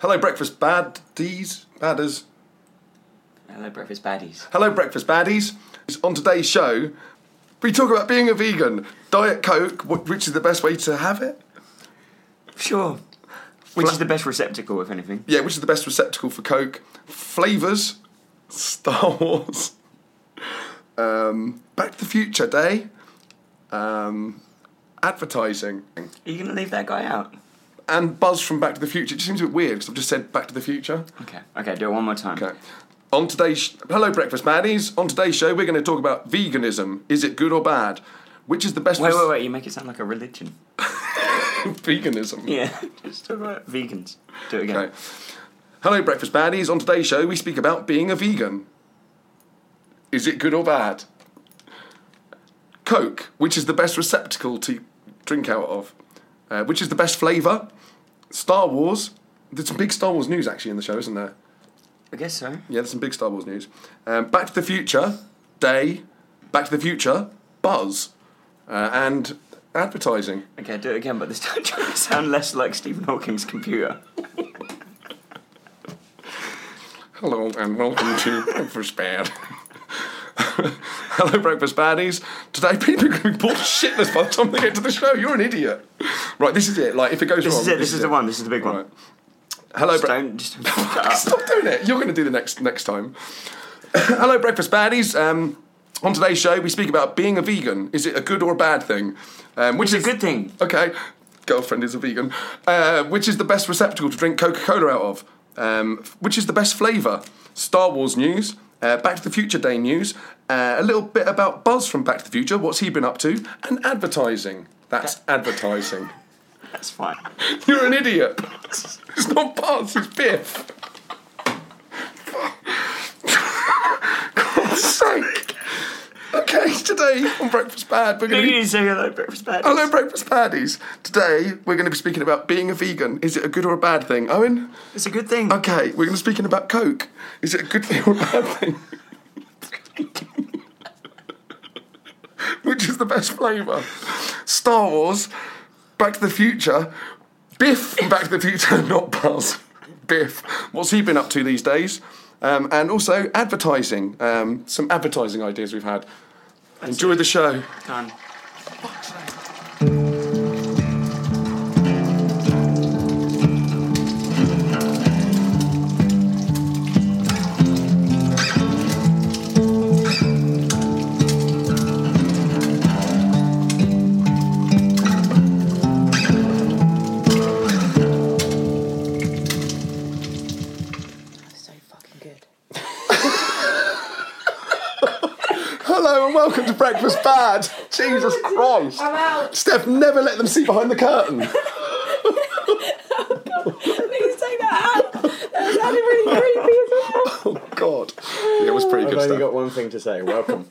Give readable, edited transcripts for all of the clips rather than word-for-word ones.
Hello, breakfast baddies. Badders. Hello, breakfast baddies. Hello, breakfast baddies. On today's show, we talk about being a vegan. Diet Coke, which is the best way to have it? Sure. Which is the best receptacle, if anything? Yeah, which is the best receptacle for Coke? Flavours. Star Wars. Back to the Future Day. Advertising. Are you going to leave that guy out? And Buzz from Back to the Future. It just seems a bit weird because I've just said Back to the Future. Okay, do it one more time. Okay. On today's... Hello, breakfast baddies. On today's show, we're going to talk about veganism. Is it good or bad? Which is the best... Wait, you make it sound like a religion. Veganism. Yeah, just talk about vegans. Do it again. Okay. Hello, breakfast baddies. On today's show, we speak about being a vegan. Is it good or bad? Coke, which is the best receptacle to drink out of? Which is the best flavour? Star Wars. There's some big Star Wars news actually in the show, isn't there? I guess so. Yeah, there's some big Star Wars news. Back to the Future Day. Back to the Future Buzz. And advertising. Okay, do it again, but this time try to sound less like Stephen Hawking's computer. Hello and welcome to Breakfast Bad. Hello, breakfast baddies. Today, people are going to be bored shitless by the time they get to the show. You're an idiot. Right, this is it. Like, if it goes wrong... This is it. This is the one. This is the big one. Right. Hello, Just don't fuck up. Stop doing it. You're going to do the next time. Hello, breakfast baddies. On today's show, we speak about being a vegan. Is it a good or a bad thing? Which is a good thing. Okay. Girlfriend is a vegan. Which is the best receptacle to drink Coca-Cola out of? Which is the best flavour? Star Wars news. Back to the Future Day news. A little bit about Buzz from Back to the Future. What's he been up to? And advertising. That's advertising. That's fine. You're an idiot. It's not Buzz, it's Biff. God's sake. Okay, today on Breakfast Bad, we're going to You say hello, breakfast baddies. Hello, breakfast baddies. Today, we're going to be speaking about being a vegan. Is it a good or a bad thing? Owen? It's a good thing. Okay, we're going to be speaking about Coke. Is it a good thing or a bad thing? Which is the best flavour? Star Wars, Back to the Future, Biff from Back to the Future, not Buzz. Biff. What's he been up to these days? And also advertising. Some advertising ideas we've had. Enjoy the show. Done. Hello and welcome to Breakfast Bad. Jesus Christ. I'm out. Steph, never let them see behind the curtain. Please take that out. That sounded really creepy as well. Oh, God. Yeah, it was pretty good I've only stuff. got one thing to say. Welcome.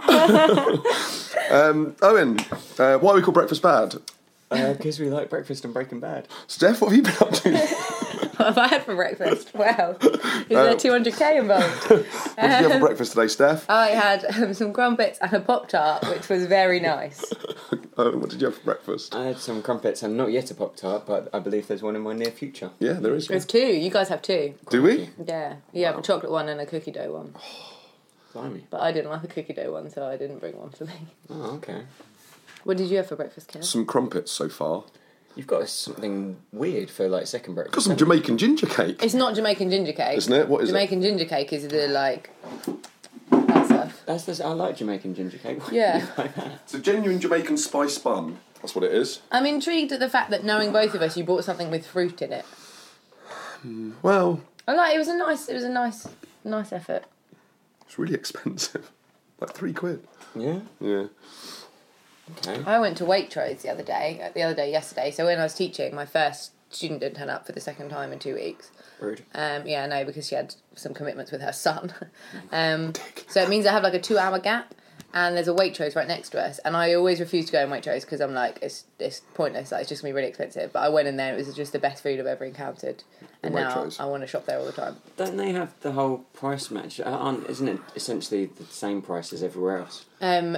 Owen, why are we called Breakfast Bad? Because we like breakfast and Breaking Bad. Steph, what have you been up to? What have I had for breakfast? Wow. Is there 200k involved? What did you have for breakfast today, Steph? I had some crumpets and a Pop-Tart, which was very nice. Owen, what did you have for breakfast? I had some crumpets and not yet a Pop-Tart, but I believe there's one in my near future. Yeah, there is. There's two. You guys have two. Do we? Yeah. You have a chocolate one and a cookie dough one. Blimey. But I didn't like the cookie dough one, so I didn't bring one for me. Oh, okay. What did you have for breakfast, Kev? Some crumpets so far. You've got something weird for, like, second breakfast. Got some Jamaican ginger cake. It's not Jamaican ginger cake. Isn't it? What is Jamaican ginger cake is the, like, that stuff. I like Jamaican ginger cake. Why Yeah. do you like that? It's a genuine Jamaican spice bun. That's what it is. I'm intrigued at the fact that knowing both of us, you bought something with fruit in it. Well, It was a nice effort. it's really expensive. Like £3. Yeah? Yeah. Okay. I went to Waitrose yesterday. So when I was teaching, my first student didn't turn up for the second time in 2 weeks. Rude. Yeah, no, because she had some commitments with her son. So it means I have like a 2-hour gap, and there's a Waitrose right next to us. And I always refuse to go in Waitrose because I'm like, it's pointless. Like, it's just gonna be really expensive. But I went in there; it was just the best food I've ever encountered. And now Waitrose. I want to shop there all the time. Don't they have the whole price match? Isn't it essentially the same price as everywhere else?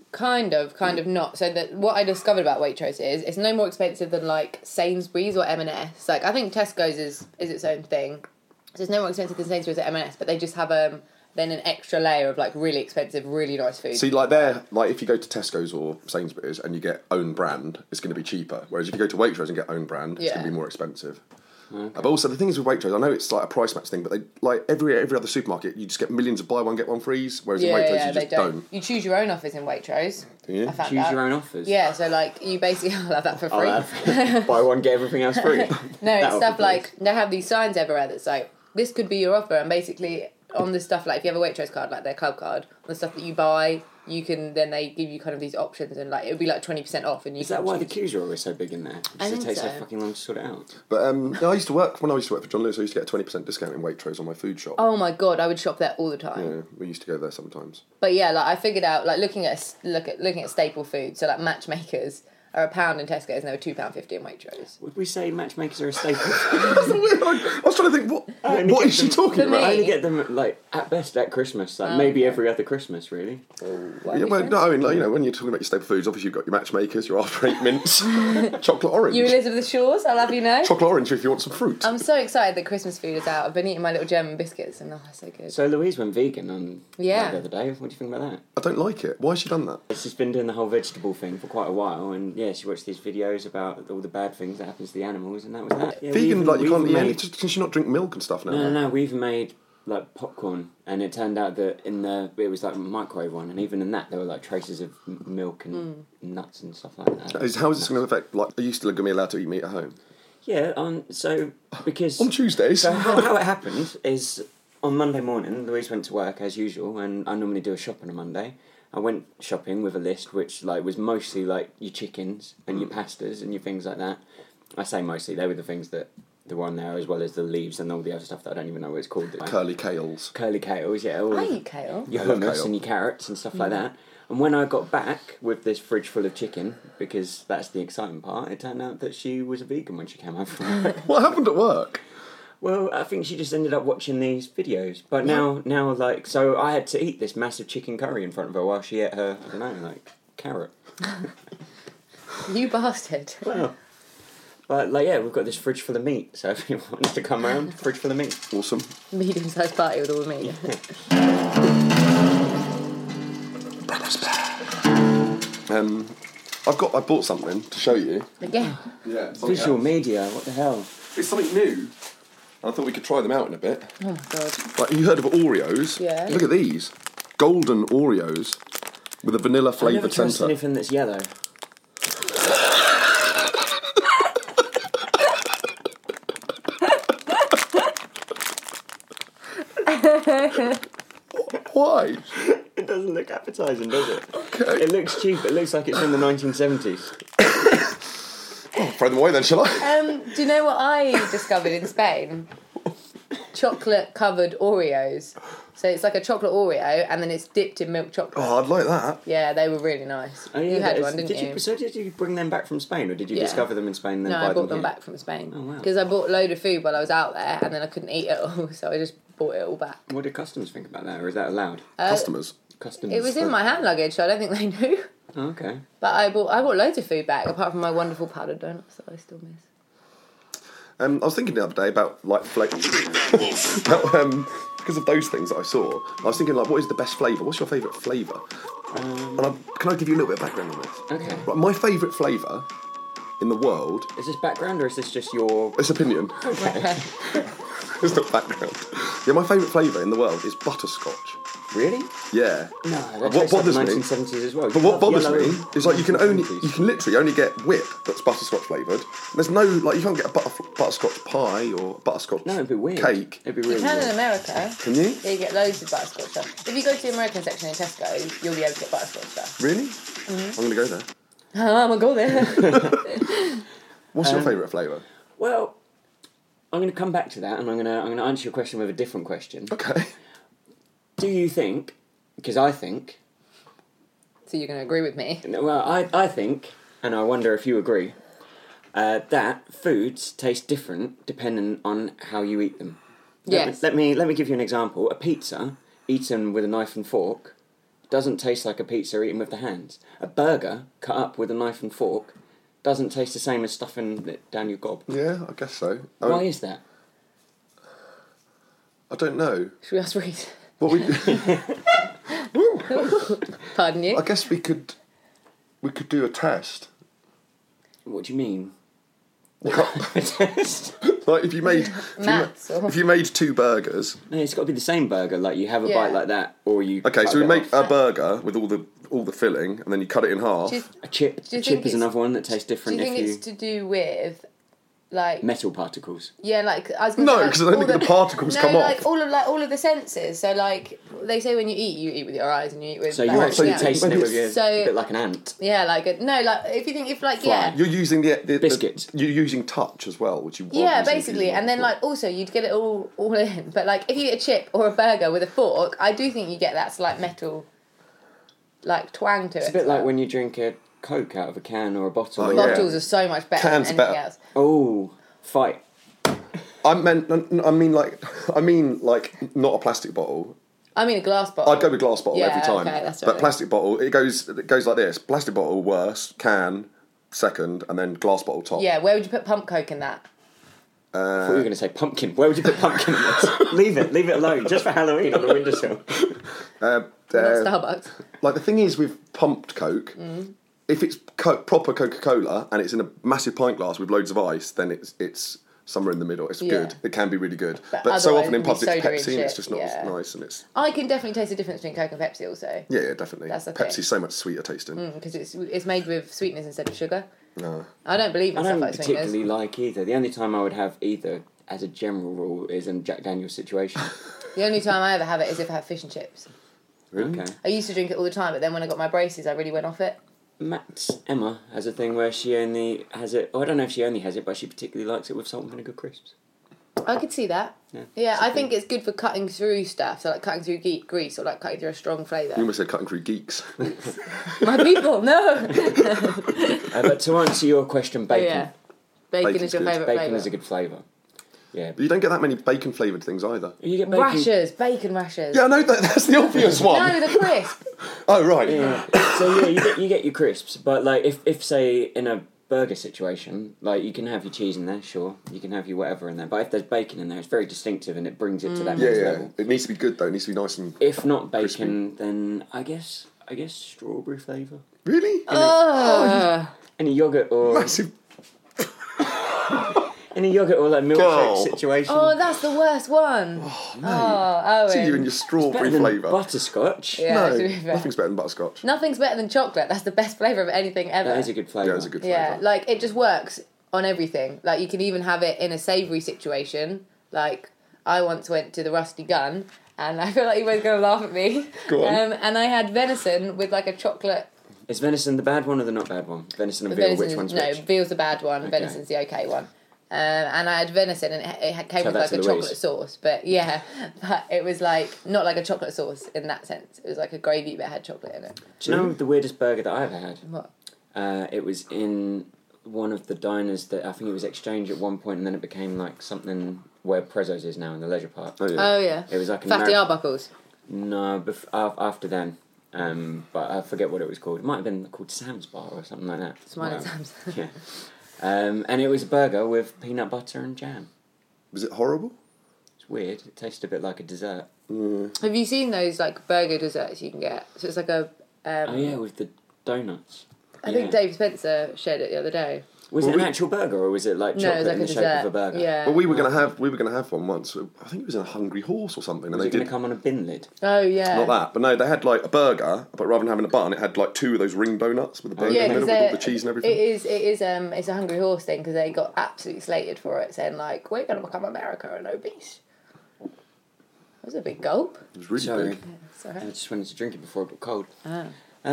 Kind of not. So that what I discovered about Waitrose is it's no more expensive than like Sainsbury's or M&S. Like I think Tesco's is its own thing. So it's no more expensive than Sainsbury's or M&S, but they just have then an extra layer of like really expensive, really nice food. See, like they're like if you go to Tesco's or Sainsbury's and you get own brand, it's going to be cheaper. Whereas if you go to Waitrose and get own brand, it's going to be more expensive. Okay. But also the thing is with Waitrose, I know it's like a price match thing, but they like every other supermarket, you just get millions of buy one get one frees. Whereas in Waitrose, you just don't. You choose your own offers in Waitrose. Yeah, choose your own offers. Yeah, so like you basically I'll have that for free. Buy one get everything else free. No, it's stuff like they have these signs everywhere that's like this could be your offer, and basically on the stuff like if you have a Waitrose card, like their club card, the stuff that you buy, you can then they give you kind of these options, and like it would be like 20% off. And you is that why the queues are always so big in there? Because it takes so fucking long to sort it out. But I used to work for John Lewis. I used to get a 20% discount in Waitrose on my food shop. Oh my god, I would shop there all the time. Yeah, we used to go there sometimes. But yeah, like I figured out like looking at staple food, so like Matchmakers are £1 in Tesco's and they were £2.50 in Waitrose. Would we say Matchmakers are a staple? I was trying to think what is she talking about? I only get them like at best at Christmas, like maybe every other Christmas, really. Yeah, well, no, I mean, like, you know, when you're talking about your staple foods, obviously you've got your Matchmakers, your After Eight mints, chocolate orange. You Elizabeth Shores, I'll have you know. Chocolate orange if you want some fruit. I'm so excited that Christmas food is out. I've been eating my little German biscuits and they're so good. So Louise went vegan on the other day. What do you think about that? I don't like it. Why has she done that? She's been doing the whole vegetable thing for quite a while, and yeah, she watched these videos about all the bad things that happens to the animals, and that was that. Yeah, vegan, like you can't eat. Can she not drink milk and stuff now? No. We even made like popcorn, and it turned out that it was like a microwave one, and even in that there were like traces of milk and nuts and stuff like that. How is this going to affect? Like, are you still going to be allowed to eat meat at home? Yeah, so because on Tuesdays. So how it happened is on Monday morning, Louise went to work as usual, and I normally do a shop on a Monday. I went shopping with a list which like was mostly like your chickens and your pastas and your things like that. I say mostly, they were the things that were on there, as well as the leaves and all the other stuff that I don't even know what it's called. Curly kales. Curly kales, yeah. I eat kale. Your hummus and your carrots and stuff like that. And when I got back with this fridge full of chicken, because that's the exciting part, it turned out that she was a vegan when she came home from work. What happened at work? Well, I think she just ended up watching these videos. But now, like, so I had to eat this massive chicken curry in front of her while she ate her, I don't know, like, carrot. You bastard. Well, but, like, yeah, we've got this fridge full of meat, so if you want to come round, fridge full of meat. Awesome. Medium-sized party with all the meat. I bought something to show you. Again? Yeah. Visual media, what the hell? It's something new. I thought we could try them out in a bit. Oh, my God. Like, you heard of Oreos? Yeah. Look at these. Golden Oreos with a vanilla flavoured centre. I never trust anything that's yellow. Why? It doesn't look appetising, does it? Okay. It looks cheap. It looks like it's from the 1970s. Throw them away then, shall I? Do you know what I discovered in Spain? Chocolate covered Oreos. So it's like a chocolate Oreo and then it's dipped in milk chocolate. Oh, I'd like that. Yeah, they were really nice. Oh, yeah, you had one, didn't you? So did you bring them back from Spain, or did you discover them in Spain and then buy No, I brought them them back from Spain. Oh, wow. Because I bought a load of food while I was out there and then I couldn't eat it all, so I just bought it all back. What did customs think about that, or is that allowed? Customers. It was in my hand luggage, so I don't think they knew. Oh, okay. But I bought loads of food back, apart from my wonderful powdered donuts that I still miss. I was thinking the other day about like because of those things that I saw. I was thinking like, what is the best flavour? What's your favourite flavour? Can I give you a little bit of background on this? Okay. Right, my favourite flavour in the world. Is this background or is this just your? It's opinion. Okay. It's not background. Yeah, my favourite flavour in the world is butterscotch. Really? Yeah. No, that what bothers me? 1970s as well. But what bothers me is like you can literally only get whip that's butterscotch flavoured. There's no like you can't get a butterscotch pie or butterscotch it'd be weird. cake. It'd be really You can weird. in America. Can you? Yeah, you get loads of butterscotch stuff. If you go to the American section in Tesco, you'll be able to get butterscotch stuff. Really? Mm-hmm. I'm going to go there. I'm going to go there. What's your favourite flavour? Well, I'm going to come back to that, and I'm going to answer your question with a different question. Okay. Do you think? Because I think. So you're going to agree with me? Well, I think, and I wonder if you agree, that foods taste different depending on how you eat them. Yes. Let me give you an example. A pizza eaten with a knife and fork doesn't taste like a pizza eaten with the hands. A burger cut up with a knife and fork doesn't taste the same as stuffing it down your gob. Yeah, I guess so. Why is that? I don't know. Should we ask Reese? What we? Pardon you? I guess we could do a test. What do you mean? Like if you made Maths or... if you made 2 burgers. No, it's got to be the same burger. Like you have a Yeah. bite like that, or you. Okay, cut so we it make off. a burger with all the filling, and then you cut it in half. Do you, A chip. Do you A chip think is it's- another one that tastes do different you think if it's you to do with, like... metal particles. Yeah, like I was gonna No, say, like, 'cause I don't all think the particles come like, off. all of the senses. So like they say when you eat with your eyes and you eat with. So like, you're actually yeah. tasting it with your So- a bit like an ant. Yeah, like if you think Fly. yeah. You're using the Biscuits. You're using touch as well, which you. Yeah, wasn't basically, using and then before. like also you'd get it all in. But like if you eat a chip or a burger with a fork, I do think you get that slight metal, like twang to It's it. a bit as like well. when you drink a Coke out of a can or a bottle. Oh, or- yeah. Bottles are so much better Cans than are anything better. else. Oh, fight. I mean like not a plastic bottle. I mean a glass bottle. I'd go with glass bottle Yeah, every time. okay, that's But right. plastic bottle, it goes like this: plastic bottle worse, can second, and then glass bottle top. Yeah, where would you put pump coke in that? I thought you were going to say pumpkin. Where would you put pumpkin in this? Leave it alone. Just for Halloween on the windowsill. Not Starbucks. Like the thing is with pumped Coke, if it's proper Coca-Cola and it's in a massive pint glass with loads of ice, then it's somewhere in the middle. It's Yeah. good. It can be really good. But But so otherwise often in it'd be pubs it's soda and Pepsi and it's shit, just not yeah. as nice and it's I can definitely taste the difference between Coke and Pepsi also. yeah, definitely. That's the Pepsi's thing. so much sweeter tasting. Because it's made with sweeteners instead of sugar. No. I don't believe in I stuff don't like sweeteners. particularly like either. The only time I would have either, as a general rule, is in Jack Daniel's situation. The only time I ever have it is if I have fish and chips. Really? Okay. I used to drink it all the time, but then when I got my braces, I really went off it. Matt's Emma has a thing where she only has it. Oh, I don't know if she only has it, but she particularly likes it with salt and vinegar crisps. I could see that. Yeah. Yeah, It's I a think it's good for cutting through stuff, so like cutting through grease or like cutting through a strong You flavour. almost said cutting through geeks. My people, no! But to answer your question, bacon. Yeah. Bacon Bacon's is your good. favourite Bacon flavour. is a good flavour. Yeah. But you don't get that many bacon flavoured things either. You get bacon. Rashers, bacon rashers. Yeah, I know that's the obvious one. No, the crisp. Oh right. Yeah. So yeah, you get your crisps, but like if say in a burger situation, like you can have your cheese in there, sure, you can have your whatever in there, but if there's bacon in there, it's very distinctive and it brings it to that Yeah, next yeah. level. It needs to be good though. It needs to be nice and If not bacon, then I guess strawberry flavour. really Any yogurt or massive. any yogurt or like milkshake Oh. situation. Oh, that's the worst one. Oh, See Owen. you in your strawberry Better than flavour. butterscotch. Yeah, No, to be fair. nothing's better than butterscotch. Nothing's better than chocolate. That's the best flavour of anything ever. That is a good flavour. Yeah, it's a good flavour. Yeah, like it just works on everything. Like you can even have it in a savoury situation. Like I once went to the Rusty Gun, and I feel like you both going to laugh at me. Go on. And I had venison with like a chocolate. Is venison the bad one or the not bad one? Venison and veal, which one's no, which? veal's the bad one. Okay. Venison's the okay one. And I had venison, and came Tell with that like to a Louise. chocolate sauce. But yeah, but it was like not like a chocolate sauce in that sense. It was like a gravy that had chocolate in it. Do you know the weirdest burger that I ever had? What? It was in one of the diners that I think it was Exchange at one point, and then it became like something where Prezzo's is now in the leisure park. Oh yeah. Oh yeah. It was like an Fatty Ameri- Arbuckles. No, after then. But I forget what it was called. It might have been called Sam's Bar or something like that. Smiley Wow. Sam's. Yeah. And it was a burger with peanut butter and jam. Was it horrible? It's weird. It tasted a bit like a dessert. Have you seen those like burger desserts you can get? So it's like a. Oh yeah, with the donuts. I think Dave Spencer shared it the other day. Was Well, it an actual burger or was it like No, chocolate it was like in a the shape dessert. of a burger? Yeah. Well, we were gonna have one once. I think it was in a Hungry Horse or something, and Was they it going did to come on a bin lid? Oh yeah. not that, but no, they had like a burger, but rather than having a bun, it had like 2 of those ring donuts with the burger Yeah, in the because middle with all the cheese and everything. It is. It's a Hungry Horse thing because they got absolutely slated for it, saying like we're going to become America and obese. That was a big gulp. It was really Sorry. big. Sorry. I just wanted to drink it before it got cold. Ah.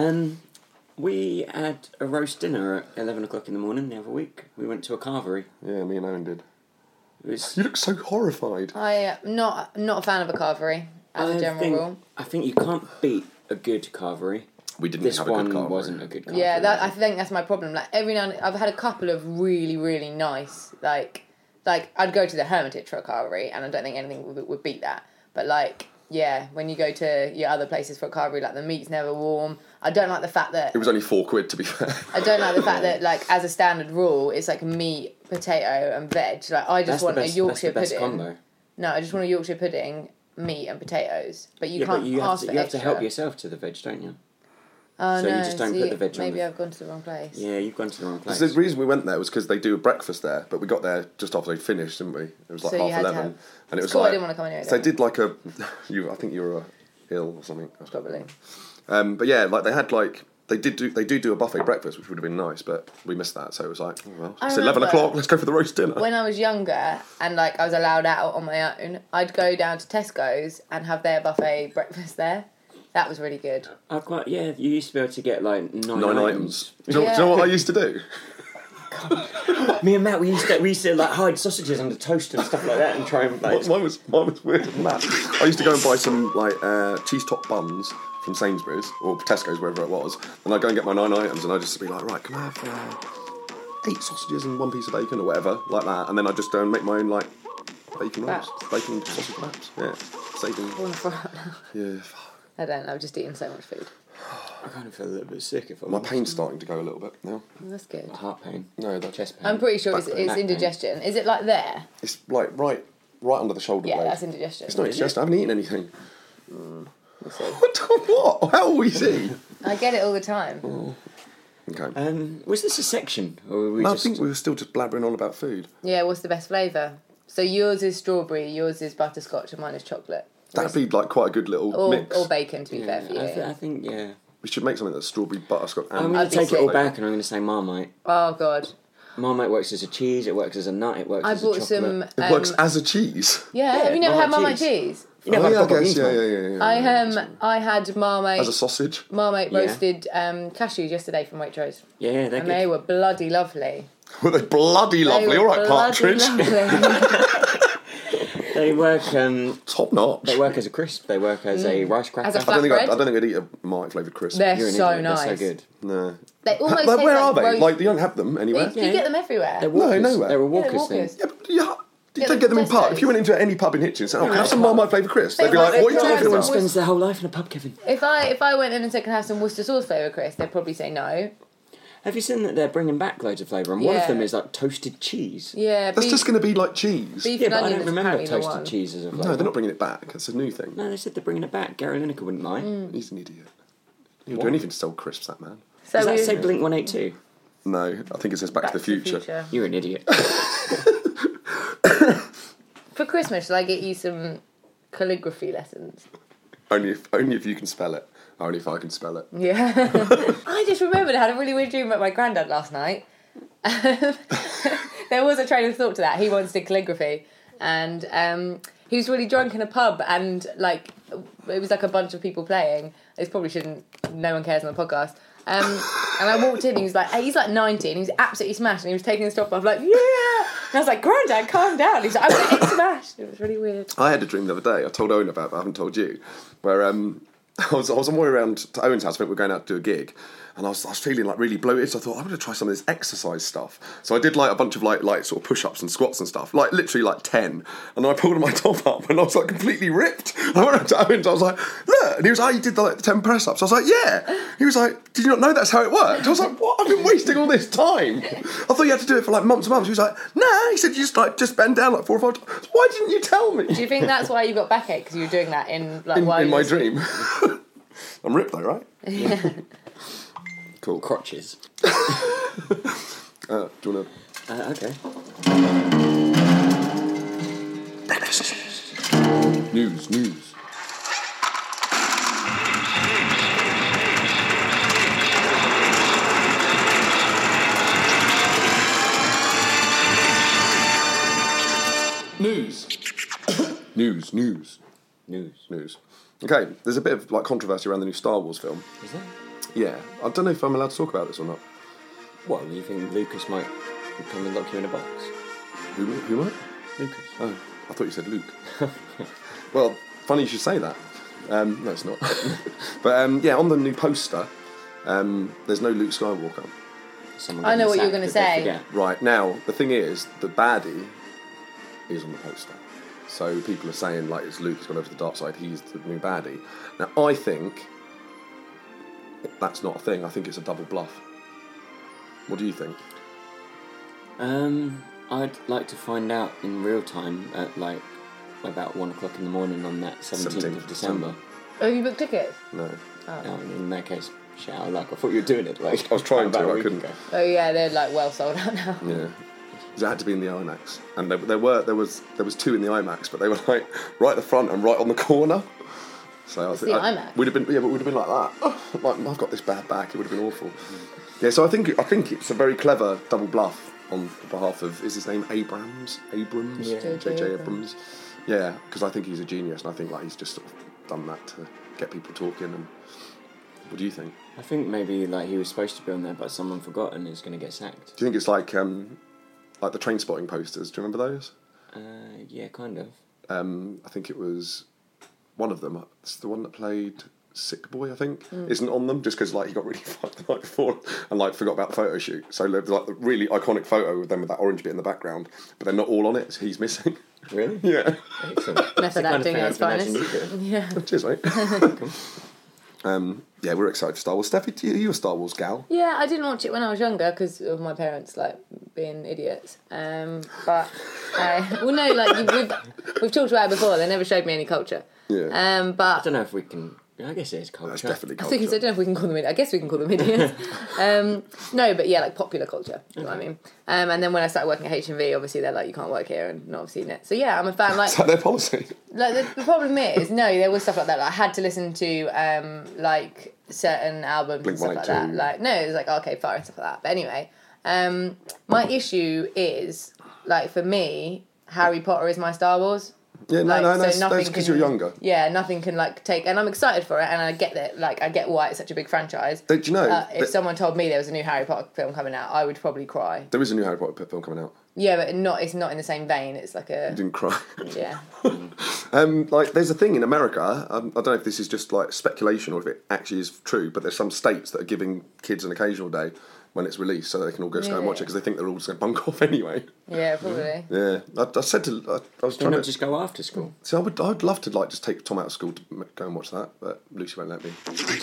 We had a roast dinner at 11 o'clock in the morning the other week. We went to a carvery. Yeah, me and Owen did. It was... You look so horrified. I am not a fan of a carvery as a general rule. I think you can't beat a good carvery. We didn't This have a one good carvery. wasn't a good carvery. Yeah, I think that's my problem. Like every now and then, I've had a couple of really, really nice, like I'd go to the Hermitage for a carvery, and I don't think anything would beat that. But like Yeah, when you go to your other places for a carvery, like the meat's never warm. I don't like the fact that It was only £4 to be fair. I don't like the fact that, like, as a standard rule, it's like meat, potato, and veg. Like, I just want a Yorkshire pudding. Combo. No, I just want a Yorkshire pudding, meat, and potatoes. But you Yeah, can't but you have ask to, for you have extra. to help yourself to the veg, don't you? Oh, So no, you just don't see, put the veg on maybe the- I've gone to the wrong place. Yeah, you've gone to the wrong place. The reason we went there was because they do a breakfast there, but we got there just after they'd finished, didn't we? It was like So you had to 11:30, have- and it was cool, I like didn't want to come anyway, so they though. did like a. I think you were ill or something. Probably. But yeah, like they had like they do a buffet breakfast, which would have been nice, but we missed that, so it was like, oh, well, I it's 11 remember o'clock. Let's go for the roast dinner. When I was younger and, like, I was allowed out on my own, I'd go down to Tesco's and have their buffet breakfast there. That was really good. You used to be able to get like 9 items. Do you know what I used to do? Me and Matt, we used to like hide sausages under toast and stuff like that and try and like. Mine was weirder than that. I used to go and buy some like cheese top buns from Sainsbury's or Tesco's, wherever it was, and I'd go and get my 9 items, and I'd just be like, right, can I have 8 sausages and 1 piece of bacon or whatever, like that, and then I'd just go and make my own like bacon rolls, bacon sausage wraps, yeah, saving. I want to throw up now. Yeah, I don't know, I've just eaten so much food. I kind of feel a little bit sick if I'm. my pain's starting to go a little bit now. That's good. Heart pain. No, that Chest pain. I'm pretty sure it's Back pain. indigestion. Is it like there? it's like right under the shoulder Yeah, blade. that's indigestion. It's not indigestion. I haven't eaten anything. We'll see. What? How will we see? I get it all the time. Okay. Was this a section, or were we No, just? I think we were still just blabbering on about food. Yeah, what's the best flavour? So yours is strawberry, yours is butterscotch, and mine is chocolate. That'd be like quite a good little mix. Or bacon, to be fair for you. I think yeah. We should make something that's strawberry butterscotch. I'm And going I'd to be take it all sick. back, and I'm going to say Marmite. Oh, God. Marmite works as a cheese. It works as a nut. It works I as a bought chocolate. some... it works as a cheese. Yeah, have you never had Marmite Marmite cheese? You know, Oh, yeah, I I've got guess. beans, man. Yeah. I had Marmite... As a sausage. Marmite Yeah. roasted cashews yesterday from Waitrose. Yeah, they're And good. they were bloody lovely. Were they bloody lovely? They All were right, bloody partridge. lovely. They work. Top notch. They work as a crisp. They work as a rice cracker. As a I don't flatbread. think I'd eat a Marmite flavoured crisp. They're You're an so idiot. nice. They're so good. No. They almost Like, taste where like are they? roast- Like, you don't have them anywhere. You get them everywhere. They're walkers. nowhere. They're a Yeah, walkers they're thing. walkers. Yeah, but you Get don't get them in them pub. Tesco's. If you went into any pub in Hitchin and said, "Oh, can I have some Marmite flavoured crisps?" They'd be They like, might- "What are you they talking might- Everyone about?" spends their whole life in a pub, Kevin. If I went in and said, can I have some Worcester sauce flavour crisp, they'd probably say no. Have you seen that they're bringing back loads of flavour? And one Yeah. of them is like toasted cheese. Yeah, That's beef, just going to be like cheese. beef Yeah, and but I onion don't is remember apparently the toasted one. cheese as a flavour. No, they're not bringing it back. It's a new thing. No, they said they're bringing it back. Gary Lineker wouldn't mind. He's an idiot. He'll do anything to sell crisps, that man. So Does that we- say Blink 182? No, I think it says Back to the Future. You're an idiot. For Christmas, shall I get you some calligraphy lessons? Only if you can spell it. Only if I can spell it. Yeah. I just remembered I had a really weird dream about my granddad last night. There was a train of thought to that. He once did calligraphy, and he was really drunk in a pub, and like it was like a bunch of people playing. This probably shouldn't. No one cares on the podcast. And I walked in. He was like 90, and he was absolutely smashed. And he was taking his top off, like yeah. And I was like, Granddad, calm down. He's like, I'm gonna get smashed. It was really weird. I had a dream the other day. I told Owen about it, but I haven't told you. Where I was on my way around to Owen's house. I think we were going out to do a gig, and I was feeling like really bloated. So I thought I'm going to try some of this exercise stuff. So I did like a bunch of like sort of push-ups and squats and stuff, like literally like 10. And then I pulled my top up, and I was like completely ripped. And I went up to Owen's. I was like, look, and he was like, you did the 10 press-ups. I was like, yeah. He was like, did you not know that's how it worked? I was like, what? I've been wasting all this time. I thought you had to do it for like months and months. He was like, nah. He said you just bend down like 4 or 5 times. Why didn't you tell me? Do you think that's why you got backache? Because you were doing that in like while in you my were dream. I'm ripped though, right? Yeah. Cool. Crotches. Do you want Okay. to... News. News. Okay, there's a bit of like controversy around the new Star Wars film. Is that? Yeah, I don't know if I'm allowed to talk about this or not. What, do you think Lucas might come and lock you in a box? Who might? Lucas. Oh, I thought you said Luke. Well, funny you should say that. No, it's not. But yeah, on the new poster, there's no Luke Skywalker. Someone I know got what you're sacked, gonna did they say. forget? Right, now, the thing is, the baddie is on the poster. So people are saying, like, it's Luke who's gone over to the dark side, he's the new baddie. Now, I think that's not a thing. I think it's a double bluff. What do you think? I'd like to find out in real time at, like, about 1 o'clock in the morning on that 17th of December. Oh, you booked tickets? No. In that case, shout out luck. I thought you were doing it, like... I was trying about to, a I week couldn't. ago. Oh yeah, they're like well sold out now. Yeah. Because it had to be in the IMAX. And there was 2 in the IMAX, but they were, like, right at the front and right on the corner. So I think the IMAX? We'd have been like that. Like, I've got this bad back. It would have been awful. Yeah, so I think it's a very clever double bluff on behalf of, is his name Abrams? Yeah. J.J. Abrams. Yeah, because I think he's a genius, and I think like he's just sort of done that to get people talking. And what do you think? I think maybe like he was supposed to be on there, but someone forgot and is going to get sacked. Do you think it's like the train spotting posters? Do you remember those? Yeah, kind of. I think it was one of them. It's the one that played Sick Boy, I think, isn't on them just because like he got really fucked the night before and like forgot about the photo shoot. So there's like the really iconic photo of them with that orange bit in the background, but they're not all on it. So he's missing. Really? Yeah. Excellent. Method acting at its finest. Yeah. Cheers, mate. Yeah, we're excited for Star Wars. Steffi, you a Star Wars gal? Yeah, I didn't watch it when I was younger because of my parents like being idiots. But well, no, like we've talked about it before. They never showed me any culture. Yeah. But I don't know if we can... I guess it is culture. That's definitely I culture. think I don't know if we can call them idiots. I guess we can call them idiots. No, but yeah, like popular culture. You know what I mean? And then when I started working at HMV, obviously they're like, you can't work here and not have seen it. So yeah, I'm a fan. Like, Is that their policy? Like the problem is, no, there was stuff like that. Like, I had to listen to like certain albums Blink and stuff like that. 182. Like no, it was like Arcade Fire and stuff like that. But anyway, my issue is like for me, Harry Potter is my Star Wars. Yeah, Like, that's nothing because can- you're younger. Yeah, nothing can like take, and I'm excited for it, and I get that. Like, I get why it's such a big franchise. Do you know If someone told me there was a new Harry Potter film coming out, I would probably cry. there is a new Harry Potter film coming out? Yeah, but it's not in the same vein. It's like You a didn't cry. yeah. Like, there's a thing in America, I don't know if this is just like speculation or if it actually is true, but there's some states that are giving kids an occasional day when it's released so that they can all go and watch it because they think they're all just going to bunk off anyway. Yeah, probably. Yeah, I said to, I was Why trying not to... just go after school? See, I'd love to like just take Tom out of school to go and watch that, but Lucy won't let me.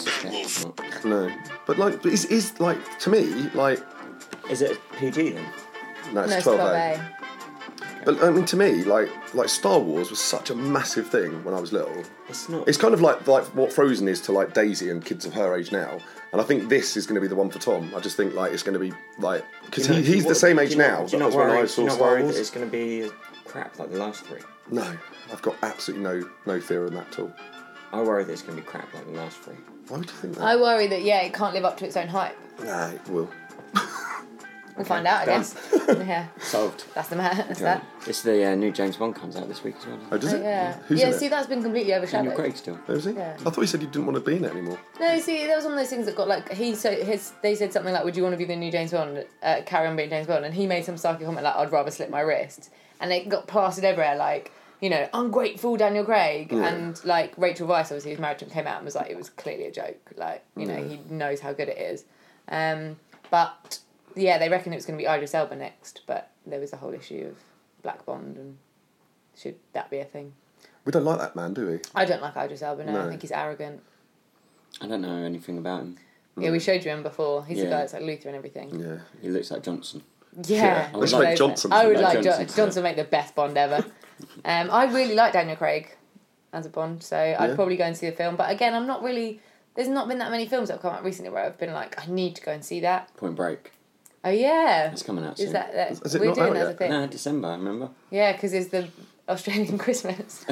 No, but like, is like to me like Is it PG then? no, it's No, it's 12A. But I mean, to me, like Star Wars was such a massive thing when I was little. It's not. It's kind of like what Frozen is to like Daisy and kids of her age now. And I think this is going to be the one for Tom. I just think like it's going to be like because he's the same age now. Do you not as when I worry? saw You're not Star worried Wars. that it's going to be crap like the last three? No, I've got absolutely no fear in that at all. I worry that it's going to be crap like the last three. Why would you think that? I worry that it can't live up to its own hype. Nah, it will. We'll find out, I done. guess. Yeah, Solved. that's the matter. That's that. It's the new James Bond comes out this week as well. Oh, does Oh, it? yeah. Who's Yeah, in see, it? that's been completely Daniel overshadowed. Craig still. Oh, is he? Yeah. I thought he said you didn't want to be in it anymore. No, see, there was one of those things that got like they said something like, "Would you want to be the new James Bond? Carry on being James Bond," and he made some sarcastic comment like, "I'd rather slit my wrist," and it got plastered everywhere like, you know, ungrateful Daniel Craig, and like Rachel Weisz, obviously who's married to him, came out and was like, it was clearly a joke, like, you know, he knows how good it is, but yeah, they reckon it was going to be Idris Elba next, but there was the whole issue of Black Bond and should that be a thing? We don't like that man, do we? I don't like Idris Elba. No, No. I think he's arrogant. I don't know anything about him. Yeah, we showed you him before. He's the Yeah. guy that's like Luther and everything. Yeah. He looks like Johnson. Yeah, I would Let's like make Johnson. I would Like like Johnson. Johnson make the best Bond ever. I really like Daniel Craig as a Bond, so I'd probably go and see the film. But again, I'm not really. There's not been that many films that have come out recently where I've been like, I need to go and see that. Point Break. Oh yeah, It's coming out soon. is that Is it we're not doing out that as a yet? thing? No, December, I remember. Yeah, because it's the Australian Christmas.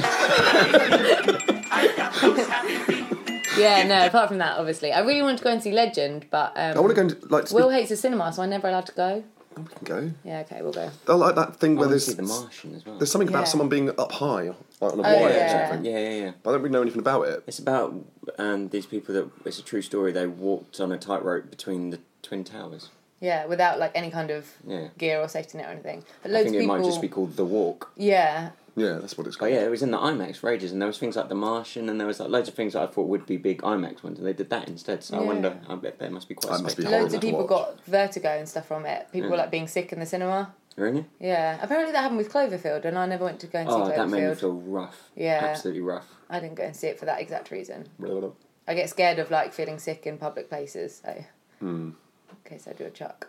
Yeah, no. Apart from that, obviously, I really wanted to go and see Legend, but I want to go and like. Will hates the cinema, so I'm never allowed to go. We can go. Yeah, okay, we'll go. I like that thing I where want to there's see The Martian as well. there's something Yeah. about someone being up high, like on a Oh, wire yeah. or something. Yeah. But I don't really know anything about it. It's about these people that it's a true story. They walked on a tightrope between the Twin Towers. Yeah, without like any kind of Yeah. gear or safety net or anything. But I loads think of it people. might just be called The Walk. Yeah, Yeah, that's what it's Oh called. yeah, it was in the IMAX for ages, and there was things like The Martian, and there was like loads of things that I thought would be big IMAX ones, and they did that instead. So I Yeah. wonder. I bet it must be quite. That must be spectacular. loads of horrible to people watch. got vertigo and stuff from it. People were Yeah. like being sick in the cinema. Really? Yeah. Apparently that happened with Cloverfield, and I never went to go and see Cloverfield. That made me feel rough. Yeah. Absolutely rough. I didn't go and see it for that exact reason. Blah, blah, blah. I get scared of like feeling sick in public places, so Hmm. in case I do a chuck.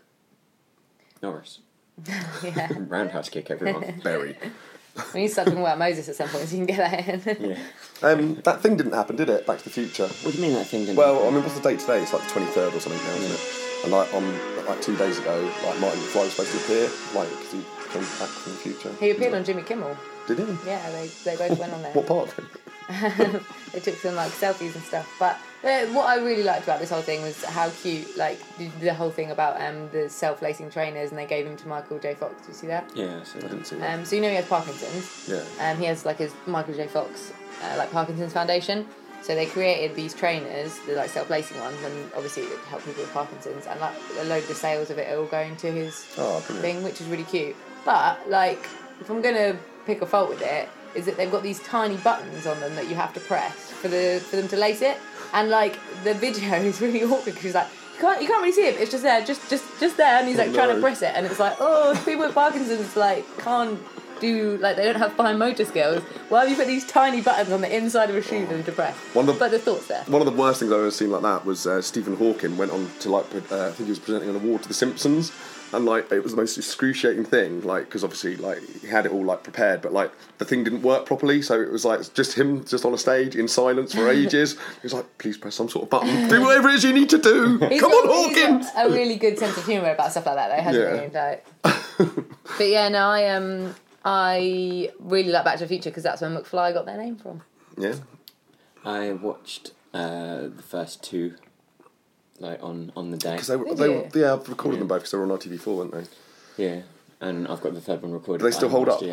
Norris. Yeah. Roundhouse kick everyone. Very. We need to start talking about Moses at some point so you can get that in. Yeah. That thing didn't happen, did it? Back to the Future. What do you mean that thing didn't Well, I mean, what's the date today? It's like the 23rd or something now, isn't it? And like 2 days ago, like Martin McFly was supposed to appear, like because he came back from the future. He appeared on Jimmy Kimmel. Did he? Yeah, they both went on there. What part? They took some like selfies and stuff. But what I really liked about this whole thing was how cute, like the whole thing about the self-lacing trainers, and they gave them to Michael J. Fox. Did you see that? Yeah, so I didn't see that. So you know he has Parkinson's. Yeah. He has like his Michael J. Fox like Parkinson's Foundation. So they created these trainers, the like self-lacing ones, and obviously it helped people with Parkinson's. And like a load of the sales of it are all going to his thing, which is really cute. But like, if I'm gonna pick a fault with it, is that they've got these tiny buttons on them that you have to press for them to lace it. And like the video is really awkward because like you can't really see it, but it's just there, just there, and he's like trying to press it, and it's like, oh, people with Parkinson's like can't do, like they don't have fine motor skills. Why have you put these tiny buttons on the inside of a shoe for them to press? But the thoughts there. One of the worst things I've ever seen like that was Stephen Hawking went on to like I think he was presenting an award to The Simpsons, and like it was the most excruciating thing, like because obviously like he had it all like prepared, but like the thing didn't work properly, so it was like just him just on a stage in silence for ages. He was like, please press some sort of button, do whatever it is you need to do. Come on, Hawking. He's got a really good sense of humour about stuff like that, though, hasn't he? Like, but yeah, no, I really like Back to the Future because that's where McFly got their name from. Yeah. I watched the first two, like on the day. Because I've recorded them both because they were on ITV4, weren't they? Yeah, and I've got the third one recorded. Do they still hold up?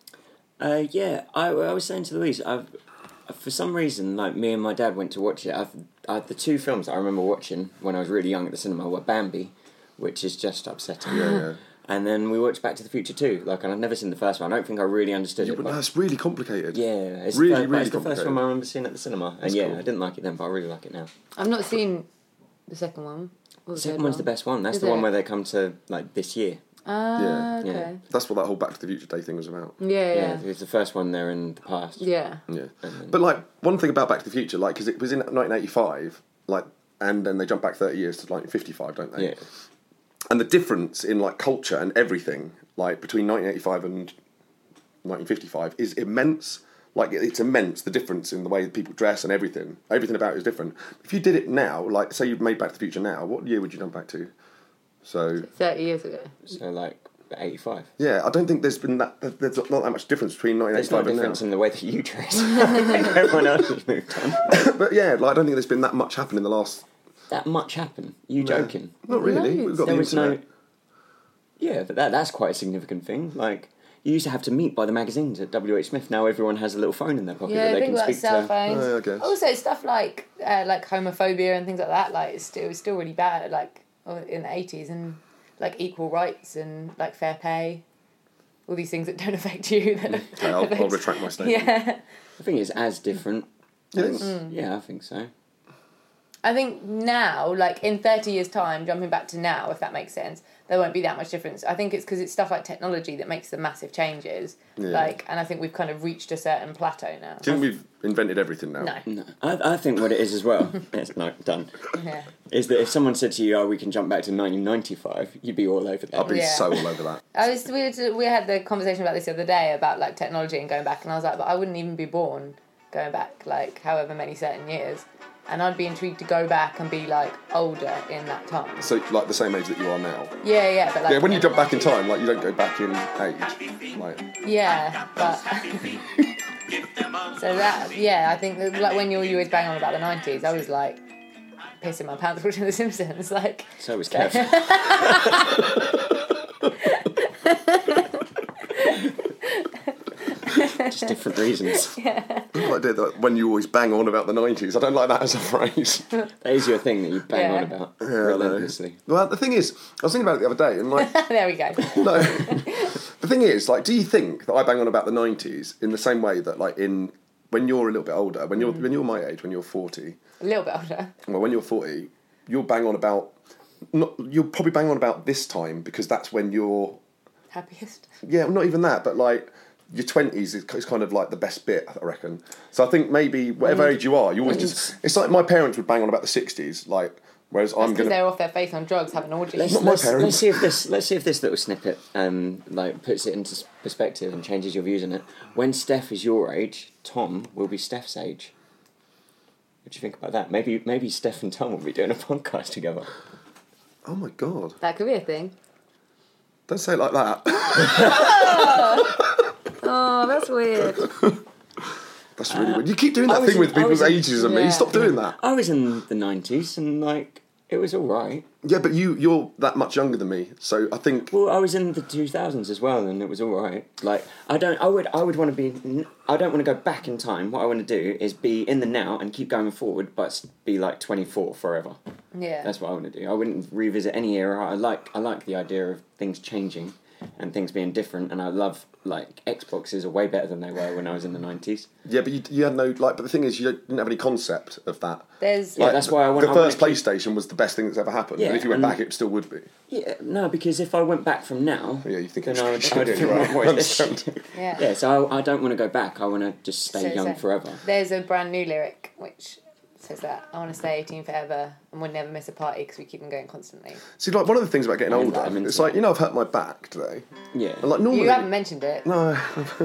Yeah, I was saying to Louise, for some reason, like me and my dad went to watch it. The two films I remember watching when I was really young at the cinema were Bambi, which is just upsetting. Yeah. And then we watched Back to the Future 2. Like, and I've never seen the first one. I don't think I really understood it. But that's really complicated. Yeah, it's really it's the complicated. first one I remember seeing at the cinema. That's and cool. I didn't like it then, but I really like it now. I've not seen the second one. The second one's the best one. That's the one where they come to, like, this year. Ah, okay. Yeah. That's what that whole Back to the Future Day thing was about. Yeah. It's the first one there in the past. Yeah. Yeah. Then, But like one thing about Back to the Future, like because it was in 1985, like, and then they jump back 30 years to like 55, don't they? Yeah. And the difference in like culture and everything, like between 1985 and 1955, is immense. Like it's immense, the difference in the way that people dress and everything. Everything about it is different. If you did it now, like say you made Back to the Future now, what year would you jump back to? So 30 years ago. So, like, 85. yeah, I don't think there's been there's not that much difference between There's no 1985 and now. difference in the way that you dress. Everyone else has moved on. But yeah, like I don't think there's been that much happen in the last. That much happened. You joking? Not really. Loads. We've got There the was internet. no... Yeah, but that's quite a significant thing. Like, you used to have to meet by the magazines at WH Smith. Now everyone has a little phone in their pocket Yeah, that they think can about speak cell to. phones. I guess. Also, stuff like homophobia and things like that. Like, it was still really bad. Like in the 80s, and like equal rights and like fair pay. All these things that don't affect you. That Okay, I'll retract my statement. Yeah. I think it's as different. Yes. Yeah, I think so. I think now, like in 30 years' time, jumping back to now, if that makes sense, there won't be that much difference. I think it's because it's stuff like technology that makes the massive changes. Yeah. Like, and I think we've kind of reached a certain plateau now. Do you think we've invented everything now? No. No, I think what it is as well, it's not done, Yeah. is that if someone said to you, oh, we can jump back to 1995, you'd be all over that. I'll be Yeah. so all over that. We had the conversation about this the other day about like technology and going back, and I was like, but I wouldn't even be born going back like however many certain years, and I'd be intrigued to go back and be like older in that time. So, like the same age that you are now. Yeah, but like Yeah, when you jump back in time, like you don't go back in age. Like, yeah, but so that I think that, like when you always bang on about the 90s, I was like pissing my pants watching The Simpsons. Like So was Kev. Just different reasons. I like that when you always bang on about the 90s. I don't like that as a phrase. That is your thing that you bang Yeah. on about Yeah, I know. relentlessly. Well, the thing is, I was thinking about it the other day, and like, there we go. no. The thing is, like, do you think that I bang on about the 90s in the same way that, like, when you're a little bit older, when you're my age, when you're 40, A little bit older. well, when you're 40, you'll bang on about, you'll probably bang on about this time because that's when you're Happiest. Yeah, well, not even that, but like your 20s is kind of like the best bit, I reckon. So I think maybe whatever age you are, you always just... It's like my parents would bang on about the 60s, like, whereas I'm Because going they're off their face on drugs having orgies. Not my parents. Let's see if this little snippet like puts it into perspective and changes your views on it. When Steph is your age, Tom will be Steph's age. What do you think about that? Maybe Steph and Tom will be doing a podcast together. Oh my God. That could be a thing. Don't say it like that. Oh, that's weird. That's really weird. You keep doing that thing with people's ages and me. Stop doing that. I was in the 90s and like it was all right. Yeah, but you're that much younger than me, so I think... Well, I was in the 2000s as well, and it was all right. Like, I would want to be... I don't want to go back in time. What I want to do is be in the now and keep going forward, but be like 24 forever. Yeah. That's what I want to do. I wouldn't revisit any era. I like the idea of things changing and things being different, and I love, like, Xboxes are way better than they were when I was in the 90s. Yeah, but you had no... Like, but the thing is, you didn't have any concept of that. There's... Like, that's why I want... The first PlayStation was the best thing that's ever happened, Yeah, and if you went back, it still would be. Yeah, no, because if I went back from now... Yeah, you think then it's I would shit, think, right? what is this? Yeah. Yeah, so I don't want to go back. I want to just stay young So forever. There's a brand new lyric which says that I want to stay 18 forever and we'll never miss a party because we keep them going constantly. See, like, one of the things about getting Yeah, older, I'm into it's like, I've hurt my back today. Yeah. And like, normally... You haven't mentioned it. No.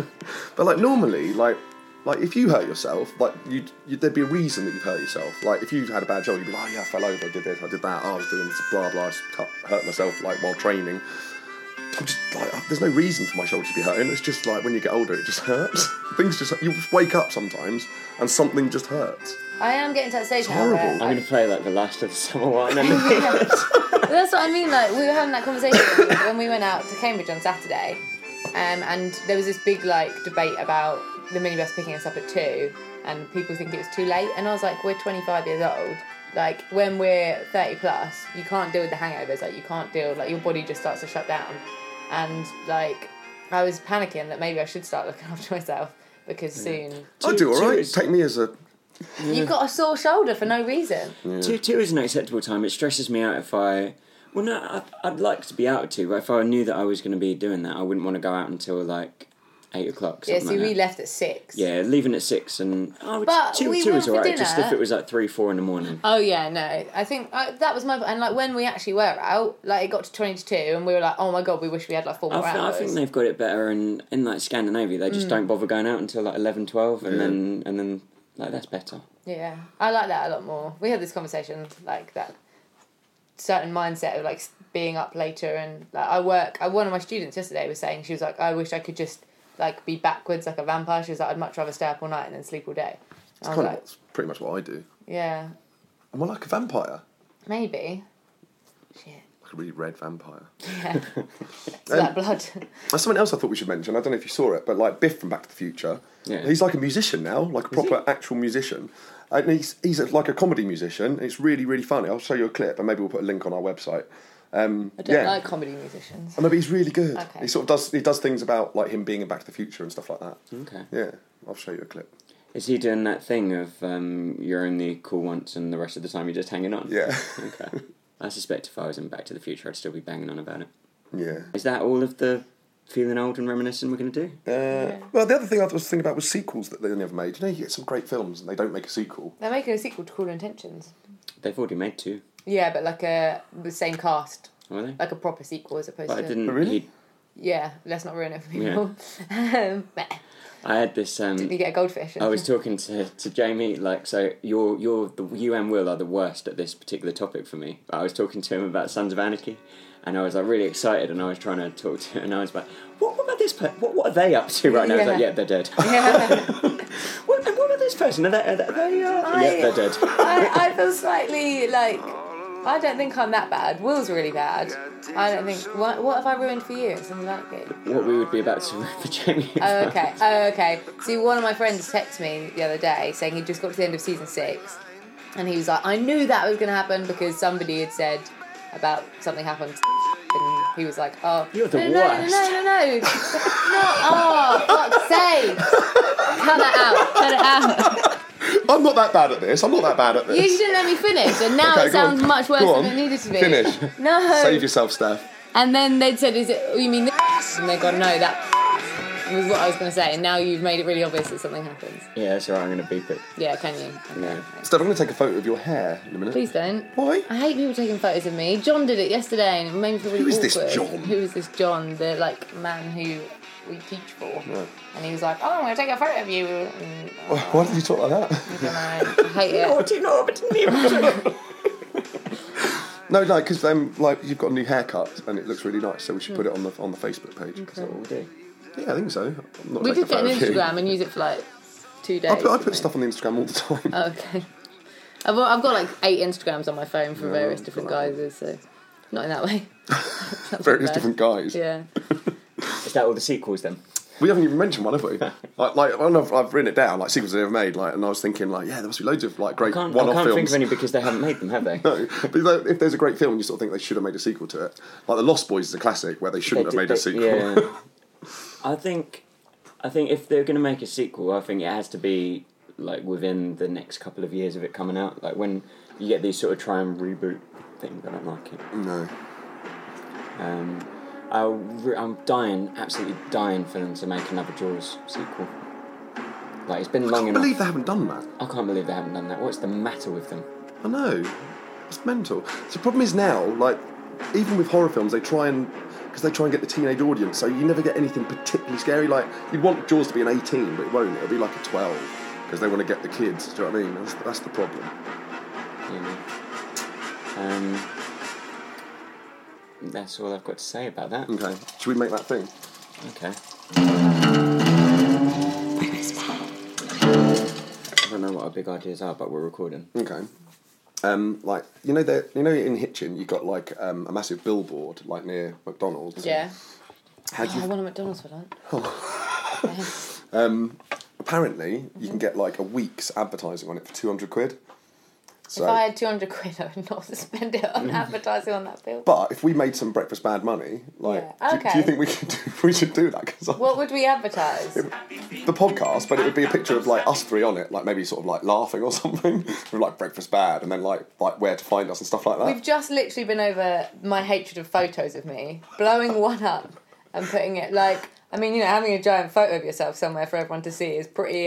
But like, normally, like if you hurt yourself, like, there'd be a reason that you've hurt yourself. Like, if you had a bad job, you'd be like, oh yeah, I fell over, I did this, I did that, I was doing this, blah, blah, I just hurt myself, like, while training. I'm just, like, there's no reason for my shoulder to be hurting. It's just, like, when you get older, it just hurts. Things just... You wake up sometimes, and something just hurts. I am getting to that stage now horrible. where I'm going to play like the last of the summer wine. But that's what I mean, like, we were having that conversation when we went out to Cambridge on Saturday, and there was this big, like, debate about the minibus picking us up at 2, and people think it was too late, and I was like, we're 25 years old. Like, when we're 30 plus, you can't deal with the hangovers, like, you can't deal, like, your body just starts to shut down. And, like, I was panicking that maybe I should start looking after myself, because soon... I do alright. Take me as a... You've got a sore shoulder for no reason. Yeah. Two is an acceptable time. It stresses me out if I... Well, no, I'd like to be out at 2, but if I knew that I was going to be doing that, I wouldn't want to go out until, like, 8 o'clock. Yeah, see, like we that. left at 6. Yeah, leaving at 6 and... Oh, But 2 we is went for alright, just dinner. if it was like 3, 4 in the morning. Oh yeah, no. I think that was my... And like when we actually were out, like it got to 20 to 2 and we were like, oh my God, we wish we had like 4 more I hours. think they've got it better in like Scandinavia. They just don't bother going out until like 11, 12 and then like that's better. Yeah, I like that a lot more. We had this conversation, like that certain mindset of like being up later and like one of my students yesterday was saying, she was like, I wish I could just like be backwards like a vampire. She was like, I'd much rather stay up all night and then sleep all day. That's pretty much what I do. Yeah. Am I like a vampire? Maybe. Shit. Like a really red vampire. Yeah. It's that blood. That's something else I thought we should mention. I don't know if you saw it, but like Biff from Back to the Future, he's like a musician now, like a proper actual musician. And he's like a comedy musician. It's really, really funny. I'll show you a clip and maybe we'll put a link on our website. I don't like comedy musicians. No, but he's really good. Okay. He sort of does things about like him being in Back to the Future and stuff like that. Okay. Yeah, I'll show you a clip. Is he doing that thing of you're only cool once and the rest of the time you're just hanging on? Yeah. Okay. I suspect if I was in Back to the Future, I'd still be banging on about it. Yeah. Is that all of the feeling old and reminiscing we're going to do? Well, the other thing I was thinking about was sequels that they never made. You know, you get some great films and they don't make a sequel. They're making a sequel to Cruel Intentions. They've already made 2. Yeah, but like the same cast. Were they? Like a proper sequel as opposed But I to... didn't... Oh, really? Yeah, let's not ruin it for people. Meh. I had this... Did you get a goldfish? I was talking to Jamie, like, so you and Will are the worst at this particular topic for me. But I was talking to him about Sons of Anarchy, and I was like really excited, and I was trying to talk to him, and I was like, what about this person? What are they up to right now? I was like, yeah, they're dead. Yeah. what about this person? Are they yeah, they're dead. I feel slightly like... I don't think I'm that bad. Will's really bad. I don't think... What have I ruined for you? It's something like it. What we would be about to ruin for Jamie. Oh, okay. See, one of my friends texted me the other day saying he'd just got to the end of season 6 and he was like, I knew that was going to happen because somebody had said about something happened and he was like, oh... You're the worst. No. Oh, fuck's sake. Cut that out. I'm not that bad at this. You didn't let me finish, and now Okay, it sounds much worse than it needed to be. Finish. No. Save yourself, Steph. And then they'd said, "Is it? You mean this?" and they've gone, no, that was what I was going to say, and now you've made it really obvious that something happens. Yeah, that's alright, I'm going to beep it. Yeah, can you? Yeah. Steph, I'm going to take a photo of your hair in a minute. Please don't. Why? I hate people taking photos of me. John did it yesterday, and it made me feel really Who is this awkward. John? Who is this John? The man who we teach for. Right. And he was like, "Oh, I'm going to take a photo of you." And, Why did you talk like that? I don't know. I hate it. do you know? But didn't even No, because like you've got a new haircut and it looks really nice, so we should put it on the Facebook page. Okay. That's what we'll do. Yeah, I think so. I'm not We taking could get a an photo of you. Instagram and use it for like 2 days. I couldn't put we? stuff on the Instagram all the time. Oh, okay. I've got like 8 Instagrams on my phone for various different guises, so not in that way. That's Various bad. different guys. Yeah. Is that all the sequels then? We haven't even mentioned one, have we? like when I've written it down, like sequels they've ever made, like, and I was thinking, like, yeah, there must be loads of like great I one-off can't films. think of any because they haven't made them, have they? No, but if there's a great film, you sort of think they should have made a sequel to it. Like The Lost Boys is a classic where they shouldn't have made a sequel. Yeah. I think if they're going to make a sequel, I think it has to be like within the next couple of years of it coming out. Like when you get these sort of try and reboot things, I don't like it. No. I'm absolutely dying for them to make another Jaws sequel. Like it's been I long can't enough. believe they haven't done that. I can't believe they haven't done that. What's the matter with them? I know. It's mental. So the problem is now, like, even with horror films, they try and get the teenage audience, so you never get anything particularly scary. Like, you'd want Jaws to be an 18, but it won't. It'll be like a 12, because they want to get the kids. Do you know what I mean? That's the problem. Yeah. That's all I've got to say about that. Okay. Should we make that thing? Okay. I don't know what our big ideas are, but we're recording. Okay. Like, you know in Hitchin you've got like a massive billboard like near McDonald's. Yeah. How do I you... want a McDonald's for lunch. Apparently you can get like a week's advertising on it for 200 quid. So, If I had 200 quid, I would not spend it on advertising on that bill. but if we made some breakfast bad money, like, Yeah. do you think we should do that? Cause What would we advertise? the podcast, but it would be a picture of like us three on it, like maybe sort of like laughing or something, with like breakfast bad, and then like where to find us and stuff like that. We've just literally been over my hatred of photos of me, blowing one up and putting it like... I mean, having a giant photo of yourself somewhere for everyone to see is pretty,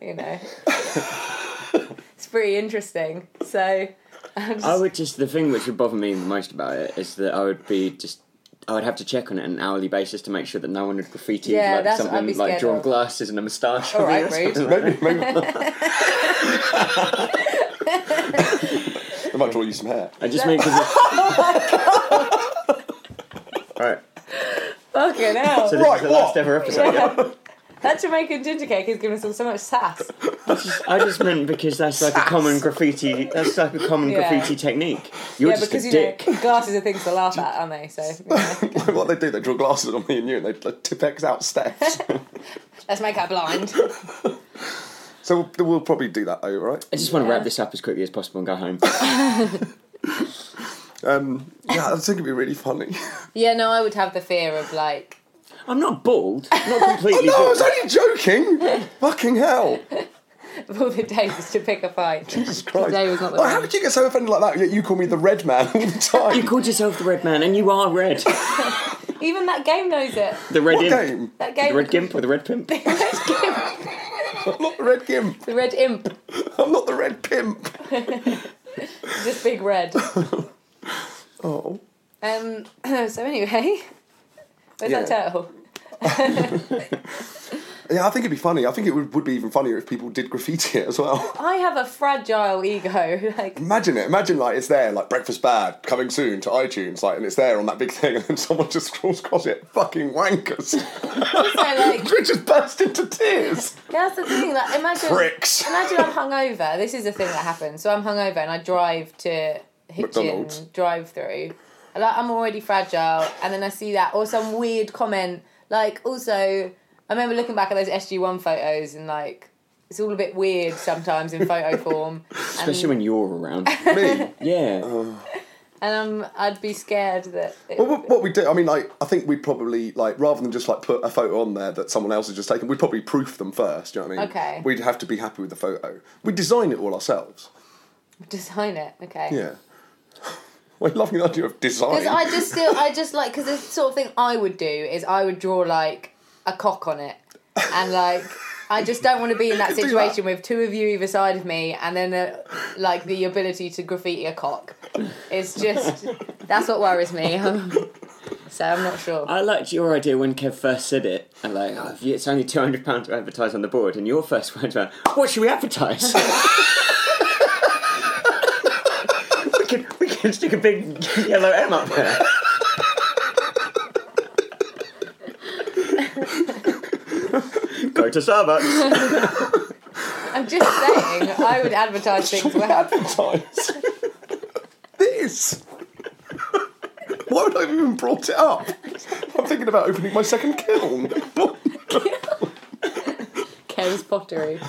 it's pretty interesting. So... The thing which would bother me the most about it is that I would have to check on it on an hourly basis to make sure that no one had graffitied Yeah, that's what I'd something be like scared drawn of. glasses and a moustache. All on right, it or rude. something like Maybe I might draw you some hair. I just make Alright, Fucking hell. so this is the last what? ever episode. Yeah. That Jamaican ginger cake has given us all so much sass. I just meant because that's like a common graffiti. That's like a common Yeah. graffiti technique. You're just because a dick. glasses are things to laugh at, aren't they? So Like what they do, they draw glasses on me and you, and they like, tip X out steps. let's make her blind. So we'll probably do that though, right? I just want to wrap this up as quickly as possible and go home. Yeah, I think it'd be really funny. Yeah, no, I would have the fear of like... I'm not bald. I'm not completely No, I bald. was only joking. Fucking hell. of all the days is to pick a fight. Jesus Christ. Today was not the Oh, day. how could you get so offended like that? Yet you call me the red man all the time. You called yourself the Red Man, and you are red. Even that game knows it. The Red What Imp. game? That game. The Red Gimp or the Red Pimp? The red gimp. I'm not the red gimp. The red imp. I'm not the red pimp. Just big red. Oh. So anyway, where's Yeah. that turtle? Yeah, I think it'd be funny. I think it would be even funnier if people did graffiti it as well. I have a fragile ego. Like, Imagine it. Imagine like it's there, like Breakfast Bad, coming soon to iTunes, like, and it's there on that big thing, and then someone just scrolls across it. Fucking wankers. also, like, We just burst into tears. that's the thing. Like, imagine Pricks. I'm hungover. This is the thing that happens. So I'm hungover and I drive to Hitchin McDonald's. drive-through. Like, I'm already fragile, and then I see that or some weird comment. Like, also, I remember looking back at those SG1 photos and like it's all a bit weird sometimes in photo form. Especially when you're around. Me. Yeah. And I'd be scared that. Well, what we do, I mean, like, I think we'd probably, like, rather than just, like, put a photo on there that someone else has just taken, we'd probably proof them first, do you know what I mean? Okay. We'd have to be happy with the photo. We'd design it all ourselves. Design it, okay. Yeah. Why are you loving the idea of design? Because because the sort of thing I would do is I would draw like a cock on it, and like I just don't want to be in that situation with two of you either side of me, and then like the ability to graffiti a cock. It's just that's what worries me. So I'm not sure. I liked your idea when Kev first said it. And like, it's only £200 to advertise on the board, and your first words were, "What should we advertise?" we can stick a big yellow M up there. Go to Starbucks. I'm just saying, I would advertise things well. Advertise this. Why would I have even brought it up? I'm thinking about opening my second kiln. Kev's pottery.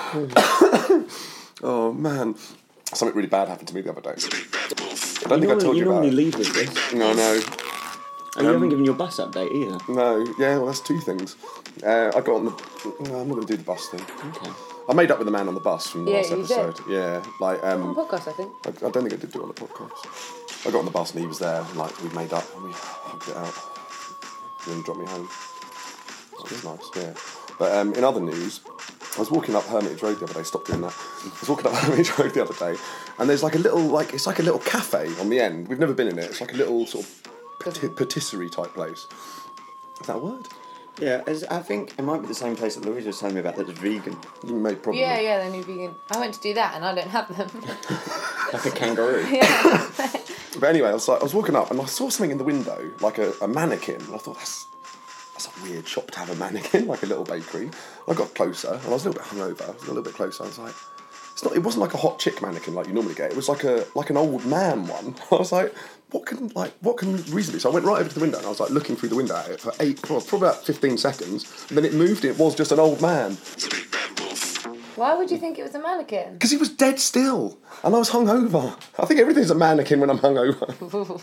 Oh man, something really bad happened to me the other day. I don't think I told you about normally it. leave with this. No, no. And you haven't given your bus update either. No, yeah, well, that's two things. I got on the... No, I'm not going to do the bus thing. Okay. I made up with the man on the bus from the last you episode. did? Yeah, like... On podcast, I think. I don't think I did do it on the podcast. I got on the bus and he was there, and like, we made up, and we hugged it out. And then dropped me home. That was nice, yeah. But in other news, I was walking up Hermitage Road the other day, stop doing that. I was walking up Hermitage Road the other day, and there's like a little, like, it's like a little cafe on the end. We've never been in it. It's like a little sort of patisserie type place. Is that a word? Yeah, I think it might be the same place that Louise was telling me about that's vegan. You may probably. Yeah, the new vegan. I went to do that and I don't have them. Like a kangaroo. Yeah. But anyway, I was walking up and I saw something in the window, like a mannequin, and I thought that's a weird shop to have a mannequin, like a little bakery. I got closer and I was a little bit hungover. I was a little bit closer. I was like, it wasn't like a hot chick mannequin like you normally get. It was like an old man one. I was like, what can reason be? So I went right over to the window and I was like looking through the window at it for probably about 15 seconds. And then it moved. It was just an old man. Why would you think it was a mannequin? Because he was dead still, and I was hungover. I think everything's a mannequin when I'm hungover.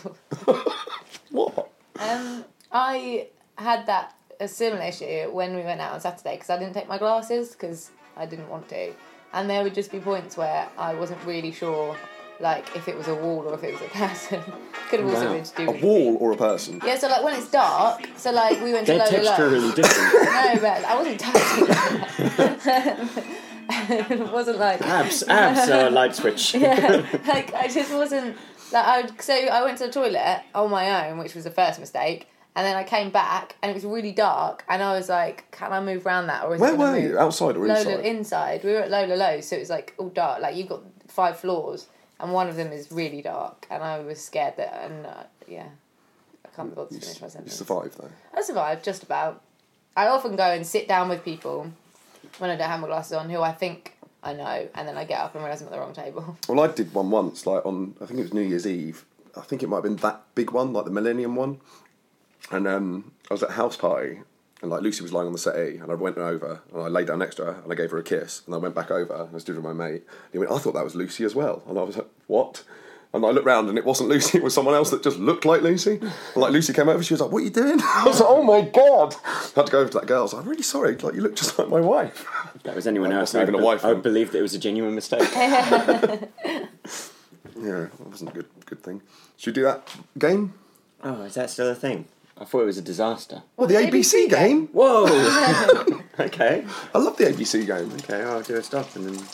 What? I had a similar issue when we went out on Saturday because I didn't take my glasses because I didn't want to, and there would just be points where I wasn't really sure, like if it was a wall or if it was a person. Could have also been to do A with wall or a person? Yeah, so like when it's dark, so like we went to They're Lola Low. texturally different. No, but I wasn't touching it. It wasn't like Abs, light switch. yeah, like I just wasn't like so I went to the toilet on my own, which was the first mistake, and then I came back and it was really dark, and I was like, can I move around that or is Where it gonna were move? you? Outside or inside? Lola inside. We were at Lola Low, so it was like all dark. Like you've got 5 floors, and one of them is really dark, and I was scared that, and yeah, I can't be bothered to finish my You sentence. survived though. I survived just about. I often go and sit down with people when I don't have my glasses on, who I think I know, and then I get up and realise I'm at the wrong table. Well, I did one once, like on, I think it was New Year's Eve. I think it might have been that big one, like the Millennium one. And I was at a house party, and like Lucy was lying on the settee, and I went over, and I laid down next to her, and I gave her a kiss, and I went back over, and I stood with my mate, and he went, I thought that was Lucy as well. And I was like, what? And I looked round, and it wasn't Lucy, it was someone else that just looked like Lucy. And like Lucy came over, she was like, what are you doing? I was like, oh my God. I had to go over to that girl, I was like, I'm really sorry, like you look just like my wife. If that was anyone else, Not even a wife, I then. would believe that it was a genuine mistake. Yeah, that wasn't a good thing. Should we do that game? Oh, is that still a thing? I thought it was a disaster. Well, the ABC game. Whoa! Okay. I love the ABC game. Okay, I'll do a stop and then...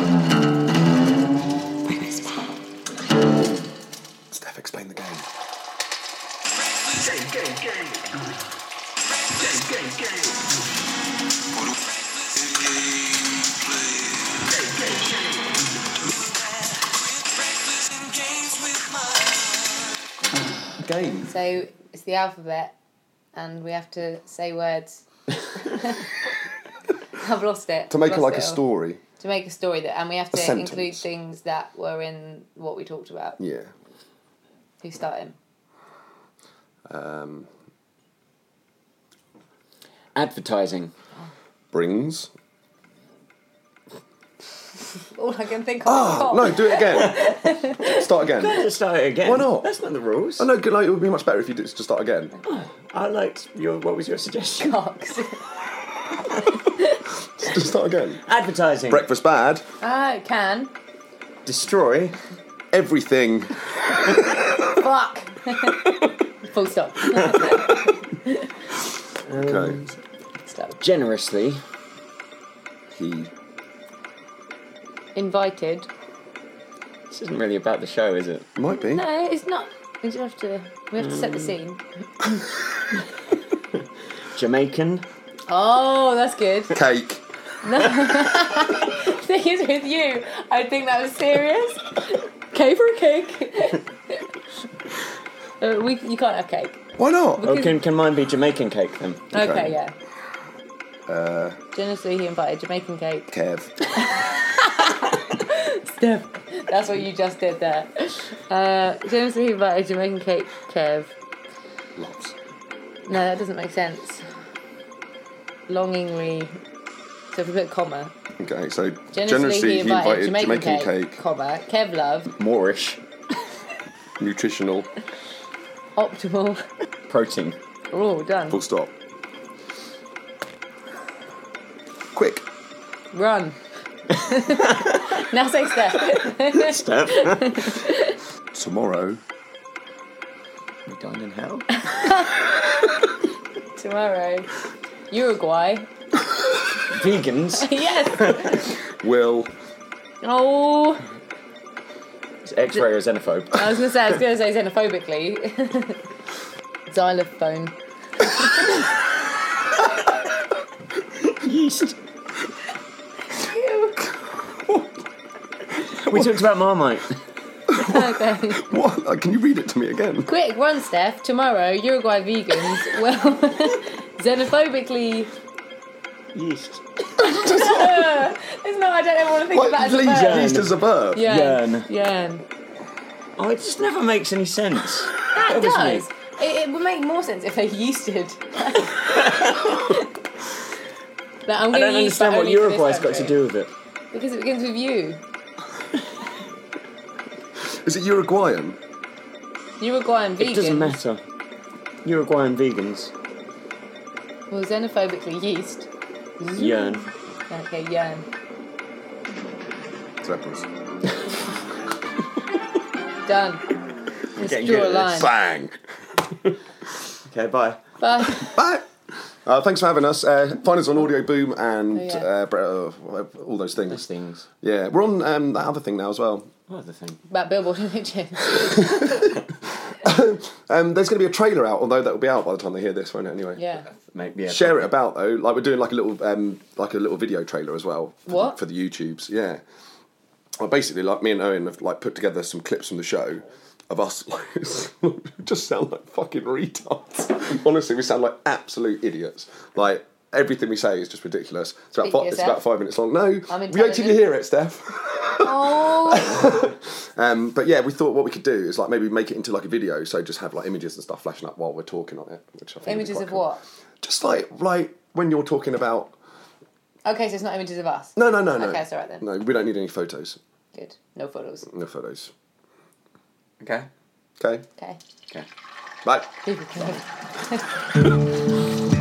Steph, explain the game. Game. So it's the alphabet, and we have to say words. I've lost it. To make it Lost like a all. story. To make a story and we have A to sentence. include things that were in what we talked about. Yeah. Who's starting? Advertising. Brings. All I can think of. Oh, is no, do it again. Start again. Just start it again. Why not? That's not the rules. I know, like, it would be much better if you just start again. I liked your... What was your suggestion? cocks. Just start again. Advertising. Breakfast bad. Can. Destroy. Everything. Fuck. Full stop. Okay. Stop. Generously. He. Invited. This isn't really about the show, is it? Might be. No, it's not. We have to set the scene. Jamaican. Oh, that's good. Cake. Thing is, with you, I think that was serious. Cake for a cake. You can't have cake. Why not? Oh, can mine be Jamaican cake then? Okay, yeah. Uh, Generously, he invited Jamaican cake. Kev. Steph, that's what you just did there. Generously, he invited Jamaican cake. Kev. Loves. No, that doesn't make sense. Longingly. So if we put comma. Okay, so Generously, he invited Jamaican cake. Comma. Kev love. Moorish. Nutritional. Optimal. Protein. Oh, done. Full stop. Quick. Run. Now say Steph. Steph. Tomorrow. We dine in hell. Tomorrow. Uruguay. Vegans. Yes. Will. Oh. It's X-ray or xenophobe. I was going to say xenophobically. Xylophone. Yeast. We talked about Marmite. Okay. What? Can you read it to me again? Quick, run, Steph. Tomorrow, Uruguay vegans. Well, xenophobically. Yeast. It's not. I don't ever want to think about it as a Least verb. yeast as a verb. Yearn. Oh, it just never makes any sense. That does. It would make more sense if they yeasted. Like, I don't understand what Uruguay's got to do with it. Because it begins with U. Is it Uruguayan? Uruguayan vegans. It doesn't matter. Uruguayan vegans. Well, xenophobically yeast. Yearn. Okay, yearn. Zebras. Done. Let's getting draw good a at line. Bang. Okay, bye. Bye. Bye. Thanks for having us. Find us on Audio Boom and yeah. all those things. Those things. Yeah, we're on that other thing now as well. What other thing? About Billboard Images. There's going to be a trailer out, although that will be out by the time they hear this, won't it? Anyway. Yeah. Maybe. Yeah, Share it about though. Like we're doing like a little video trailer as well. What? For the YouTubes? Yeah. Well, basically, like me and Owen have like put together some clips from the show of us. Like, we just sound like fucking retards. Honestly, we sound like absolute idiots. Like everything we say is just ridiculous. It's about 5 minutes long. No, wait till you hear it, Steph. Oh. But yeah, we thought what we could do is like maybe make it into like a video, so just have like images and stuff flashing up while we're talking on it. Which I think Images of cool. what? Just like when you're talking about. Okay, so it's not images of us. No. Okay, it's alright then. No, we don't need any photos. Good. No photos. No photos. Okay. Okay. Okay. Okay. Bye. People can.